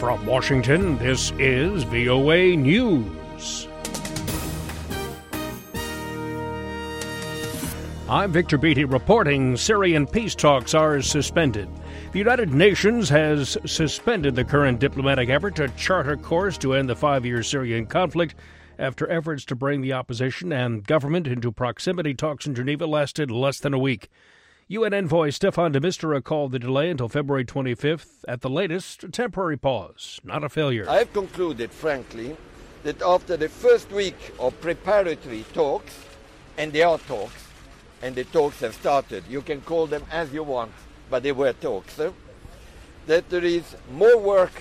From Washington, this is VOA News. I'm Victor Beatty reporting Syrian peace talks are suspended. The United Nations has suspended the current diplomatic effort to chart a course to end the 5-year Syrian conflict after efforts to bring the opposition and government into proximity talks in Geneva lasted less than a week. UN envoy Staffan de Mistura called the delay until February 25th, at the latest, a temporary pause, not a failure. I have concluded, frankly, that after the first week of preparatory talks, and there are talks, and the talks have started, you can call them as you want, but they were talks, that there is more work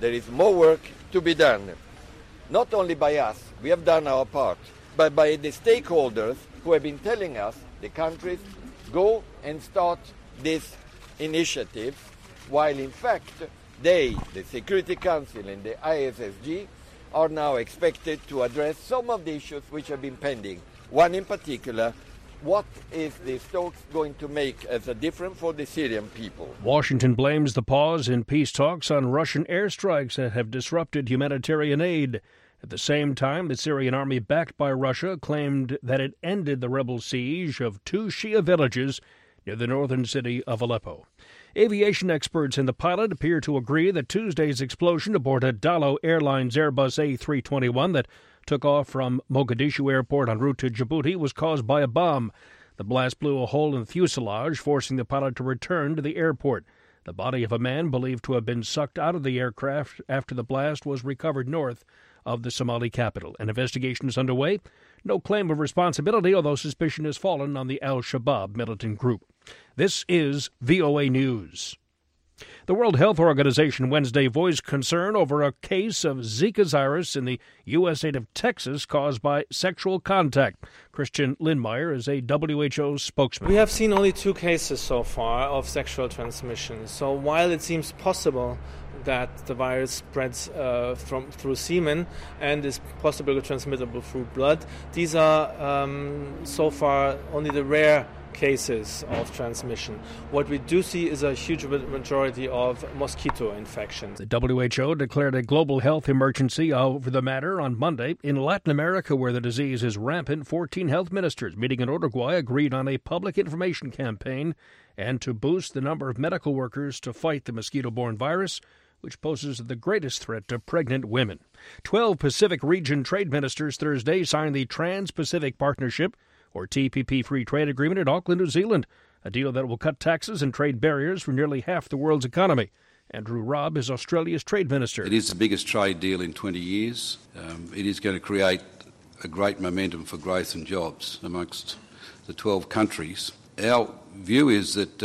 to be done. Not only by us, we have done our part, but by the stakeholders who have been telling us, the countries, go and start this initiative, while in fact they, the Security Council and the ISSG, are now expected to address some of the issues which have been pending. One in particular, what is the Stokes going to make as a difference for the Syrian people? Washington blames the pause in peace talks on Russian airstrikes that have disrupted humanitarian aid. At the same time, the Syrian army backed by Russia claimed that it ended the rebel siege of 2 Shia villages near the northern city of Aleppo. Aviation experts and the pilot appear to agree that Tuesday's explosion aboard a Dalo Airlines Airbus A321 that took off from Mogadishu Airport en route to Djibouti was caused by a bomb. The blast blew a hole in the fuselage, forcing the pilot to return to the airport. The body of a man believed to have been sucked out of the aircraft after the blast was recovered north of the Somali capital. An investigation is underway. No claim of responsibility, although suspicion has fallen on the Al-Shabaab militant group. This is VOA News. The World Health Organization Wednesday voiced concern over a case of Zika virus in the U.S. state of Texas caused by sexual contact. Christian Lindmeier is a WHO spokesman. We have seen only 2 cases so far of sexual transmission. So while it seems possible that the virus spreads through semen and is possibly transmittable through blood, these are so far only the rare cases of transmission. What we do see is a huge majority of mosquito infections. The WHO declared a global health emergency over the matter on Monday. In Latin America, where the disease is rampant, 14 health ministers meeting in Uruguay agreed on a public information campaign and to boost the number of medical workers to fight the mosquito-borne virus, which poses the greatest threat to pregnant women. 12 Pacific Region trade ministers Thursday signed the Trans-Pacific Partnership, or TPP, free trade agreement in Auckland, New Zealand, a deal that will cut taxes and trade barriers for nearly half the world's economy. Andrew Robb is Australia's trade minister. It is the biggest trade deal in 20 years. It is going to create a great momentum for growth and jobs amongst the 12 countries. Our view is that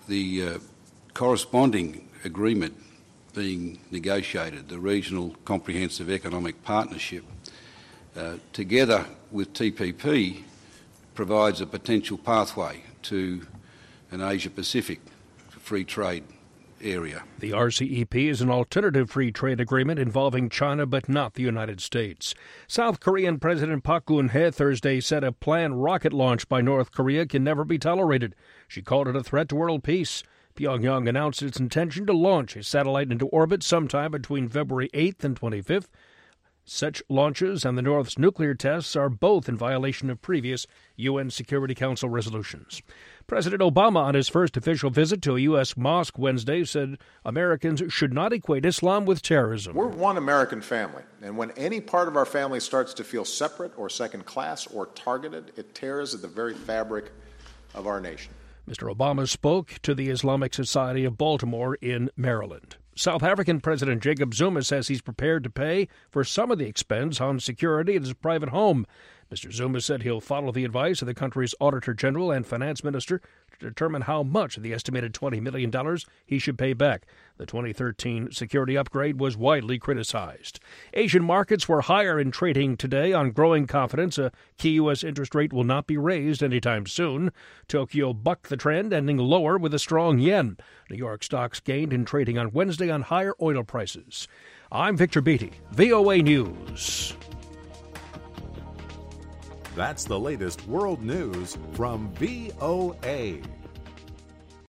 the corresponding agreement being negotiated, the Regional Comprehensive Economic Partnership, together with TPP, provides a potential pathway to an Asia-Pacific free trade area. The RCEP is an alternative free trade agreement involving China but not the United States. South Korean President Park Geun-hye Thursday said a planned rocket launch by North Korea can never be tolerated. She called it a threat to world peace. Pyongyang announced its intention to launch a satellite into orbit sometime between February 8th and 25th. Such launches and the North's nuclear tests are both in violation of previous UN Security Council resolutions. President Obama, on his first official visit to a U.S. mosque Wednesday, said Americans should not equate Islam with terrorism. We're one American family, and when any part of our family starts to feel separate or second class or targeted, it tears at the very fabric of our nation. Mr. Obama spoke to the Islamic Society of Baltimore in Maryland. South African President Jacob Zuma says he's prepared to pay for some of the expense on security at his private home. Mr. Zuma said he'll follow the advice of the country's Auditor General and Finance Minister to determine how much of the estimated $20 million he should pay back. The 2013 security upgrade was widely criticized. Asian markets were higher in trading today on growing confidence a key U.S. interest rate will not be raised anytime soon. Tokyo bucked the trend, ending lower with a strong yen. New York stocks gained in trading on Wednesday on higher oil prices. I'm Victor Beatty, VOA News. That's the latest world news from VOA.